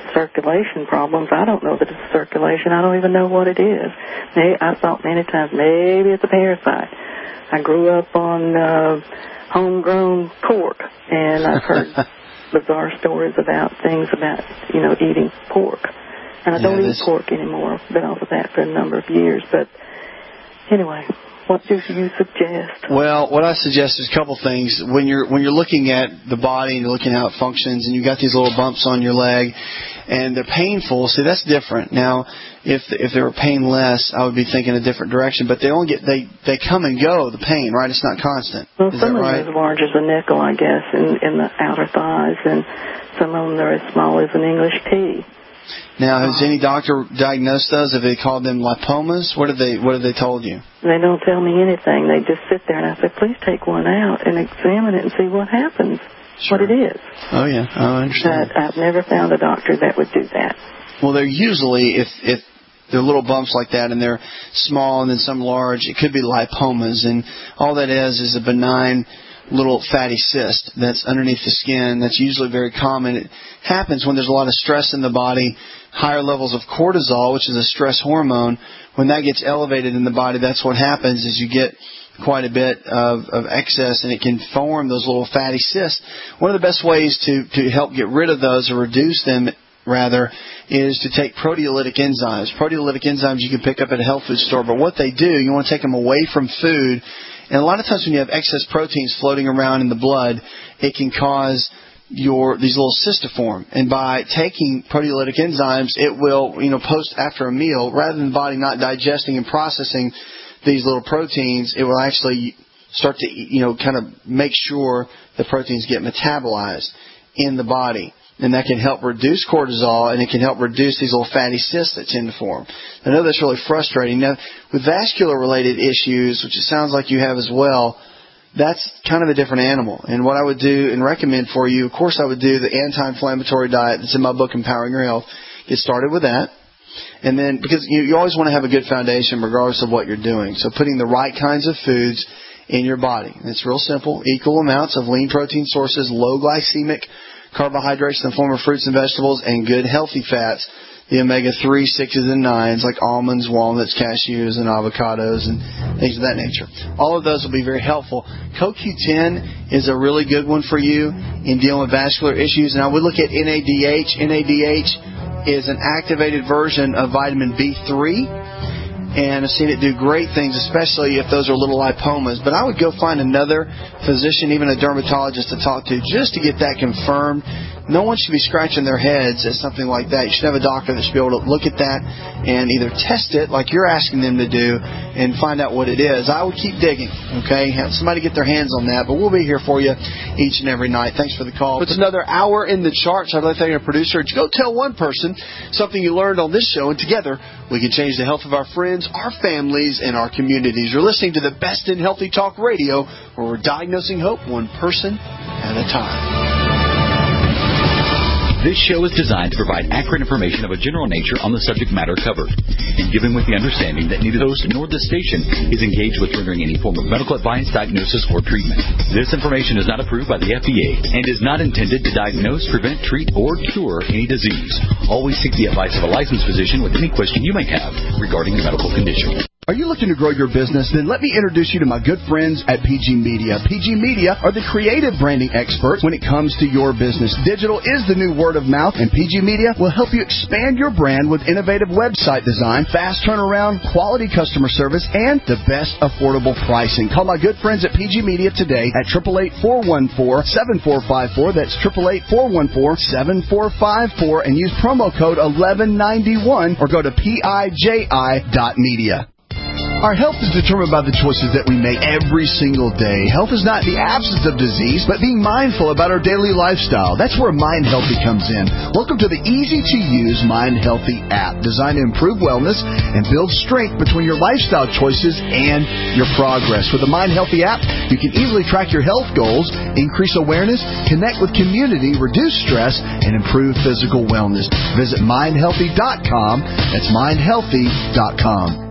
circulation problems. I don't know that it's circulation. I don't even know what it is. I thought many times maybe it's a parasite. I grew up on homegrown pork, and I've heard bizarre stories about things about, eating pork. And I don't eat pork anymore. I've been off of that for a number of years. But anyway, what do you suggest? Well, what I suggest is a couple things. When you're looking at the body and you're looking at how it functions, and you've got these little bumps on your leg, and they're painful. See, that's different. Now, if they were painless, I would be thinking a different direction. But they come and go, the pain, right? It's not constant. Well, Is some that of right? them are as large as a nickel, I guess, in the outer thighs, and some of them are as small as an English tea. Now, has any doctor diagnosed those? Have they called them lipomas? What have they told you? They don't tell me anything. They just sit there, and I say, please take one out and examine it and see what happens, what it is. Oh, yeah. I understand. But I've never found a doctor that would do that. Well, they're usually, if they're little bumps like that and they're small and then some large, it could be lipomas. And all that is a benign little fatty cyst that's underneath the skin. That's usually very common. It happens when there's a lot of stress in the body, higher levels of cortisol, which is a stress hormone. When that gets elevated in the body, that's what happens is you get quite a bit of excess, and it can form those little fatty cysts. One of the best ways to help get rid of those, or reduce them rather, is to take proteolytic enzymes. Proteolytic enzymes you can pick up at a health food store, but what they do, you want to take them away from food. And a lot of times when you have excess proteins floating around in the blood, it can cause these little cysts to form. And by taking proteolytic enzymes, it will, post after a meal, rather than the body not digesting and processing these little proteins, it will actually start to, kind of make sure the proteins get metabolized in the body. And that can help reduce cortisol, and it can help reduce these little fatty cysts that tend to form. I know that's really frustrating. Now, with vascular-related issues, which it sounds like you have as well, that's kind of a different animal. And what I would do and recommend for you, of course, I would do the anti-inflammatory diet that's in my book, Empowering Your Health. Get started with that. And then, because you always want to have a good foundation regardless of what you're doing. So putting the right kinds of foods in your body. And it's real simple. Equal amounts of lean protein sources, low glycemic carbohydrates in the form of fruits and vegetables, and good healthy fats, the omega-3, 6s, and 9s, like almonds, walnuts, cashews, and avocados, and things of that nature. All of those will be very helpful. CoQ10 is a really good one for you in dealing with vascular issues, and I would look at NADH. NADH is an activated version of vitamin B3, and I've seen it do great things, especially if those are little lipomas. But I would go find another physician, even a dermatologist, to talk to just to get that confirmed. No one should be scratching their heads at something like that. You should have a doctor that should be able to look at that and either test it, like you're asking them to do, and find out what it is. I would keep digging, okay? Have somebody get their hands on that. But we'll be here for you each and every night. Thanks for the call. It's another hour in the charts. I'd like to thank our producer. Go tell one person something you learned on this show, and together we can change the health of our friends, our families, and our communities. You're listening to the best in healthy talk radio, where we're diagnosing hope one person at a time. This show is designed to provide accurate information of a general nature on the subject matter covered, and given with the understanding that neither the host nor the station is engaged with rendering any form of medical advice, diagnosis, or treatment. This information is not approved by the FDA and is not intended to diagnose, prevent, treat, or cure any disease. Always seek the advice of a licensed physician with any question you may have regarding a medical condition. Are you looking to grow your business? Then let me introduce you to my good friends at PG Media. PG Media are the creative branding experts when it comes to your business. Digital is the new word of mouth, and PG Media will help you expand your brand with innovative website design, fast turnaround, quality customer service, and the best affordable pricing. Call my good friends at PG Media today at 888-414-7454. That's 888-414-7454, and use promo code 1191 or go to PIJI.media. Our health is determined by the choices that we make every single day. Health is not the absence of disease, but being mindful about our daily lifestyle. That's where Mind Healthy comes in. Welcome to the easy-to-use Mind Healthy app, designed to improve wellness and build strength between your lifestyle choices and your progress. With the Mind Healthy app, you can easily track your health goals, increase awareness, connect with community, reduce stress, and improve physical wellness. Visit mindhealthy.com. That's mindhealthy.com.